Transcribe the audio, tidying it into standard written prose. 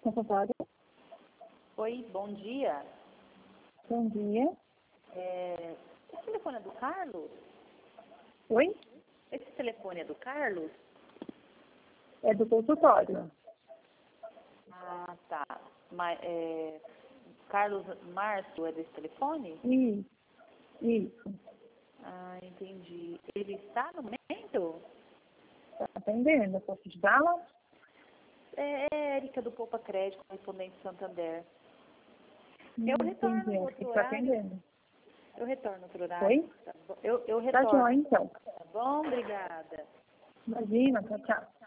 Secretária, Oi, bom dia. bom dia. Esse telefone é do Carlos? Oi? Esse telefone é do Carlos? É do consultório. Ah, tá. Mas, Carlos Márcio é desse telefone? Isso. Ah, entendi. Ele está no momento? Está atendendo. Posso ajudá-la? É Érica do Poupa Crédito, correspondente Santander. Eu retorno Entendi. em Acho que outro está horário. atendendo. Eu retorno em outro horário. Oi? Tá bom? Eu Tá retorno. joia, então. Tá bom? Obrigada. Imagina, tchau, tchau.